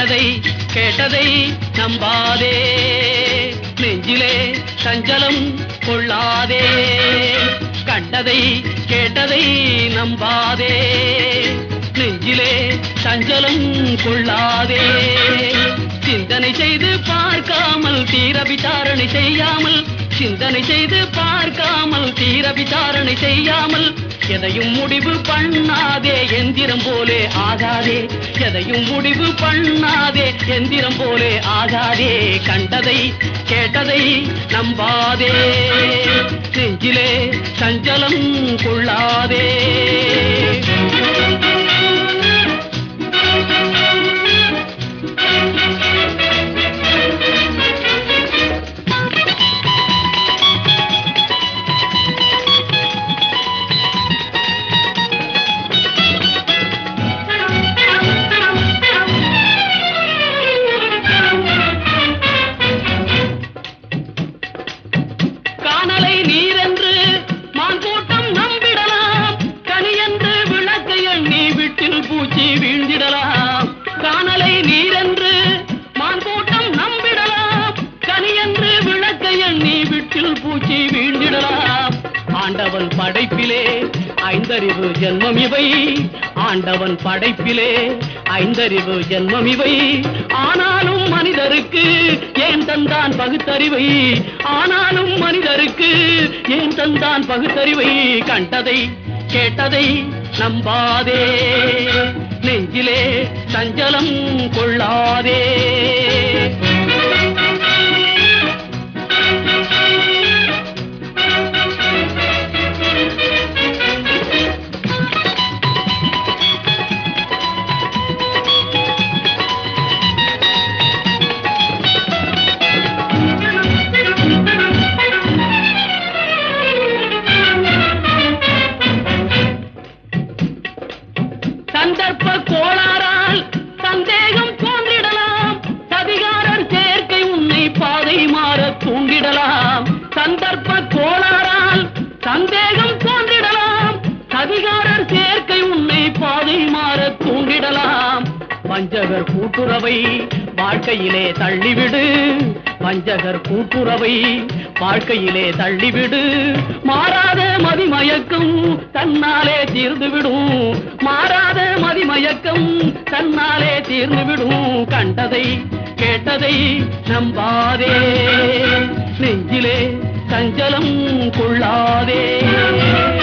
கண்டதை கேட்டதை நம்பாதே, நெஞ்சிலே சஞ்சலம் கொள்ளாதே. கண்டதை கேட்டதை நம்பாதே, நெஞ்சிலே சஞ்சலம் கொள்ளாதே. சிந்தனை செய்து பார்க்காமல் தீர விசாரணை செய்யாமல், சிந்தனை செய்து பார்க்காமல் தீர விசாரணை செய்யாமல், எதையும் முடிவு பண்ணாதே எந்திரம் போலே ஆகாதே, எதையும் முடிவு பண்ணாதே எந்திரம் போலே ஆகாதே. கண்டதை கேட்டதை நம்பாதே, நெஞ்சிலே சஞ்சலம் கொள்ளாதே. பூச்சி வீழ்ந்திடலாம், காணலை நீரென்று மான்கூட்டம் நம்பிடலாம், கனியென்று விளக்கை எண்ணி விட்டில் பூச்சி வீழ்ந்திடலாம். ஆண்டவன் படைப்பிலே ஐந்தறிவு ஜென்மம் இவை, ஆண்டவன் படைப்பிலே ஐந்தறிவு ஜென்மம் இவை. ஆனாலும் மனிதருக்கு ஏன் தந்தான் பகுத்தறிவை, ஆனாலும் மனிதருக்கு ஏன் தந்தான் பகுத்தறிவை. கண்டதை கேட்டதை நம்பாதே, நெஞ்சிலே சஞ்சலம் கொள்ளாதே. சந்தர்ப்ப கோளாறால் சந்தேகம் தோன்றிடலாம், சதிகாரர் சேர்க்கை உன்னை பாதை மாற தூண்டிடலாம். சந்தர்ப்ப கோளாறால் சந்தேகம் தோன்றிடலாம், சதிகாரர் சேர்க்கை உன்னை பாதை மாற தூண்டிடலாம். வஞ்சகர் கூட்டுறவை வாழ்க்கையிலே தள்ளிவிடு, வஞ்சகர் கூட்டுறவை வாழ்க்கையிலே தள்ளிவிடு. மாறாத மதிமயக்கம் தன்னாலே தீர்ந்துவிடும், மாறாத மதிமயக்கம் தன்னாலே தீர்ந்துவிடும். கண்டதை கேட்டதை நம்பாதே, நெஞ்சிலே சஞ்சலம் கொள்ளாதே.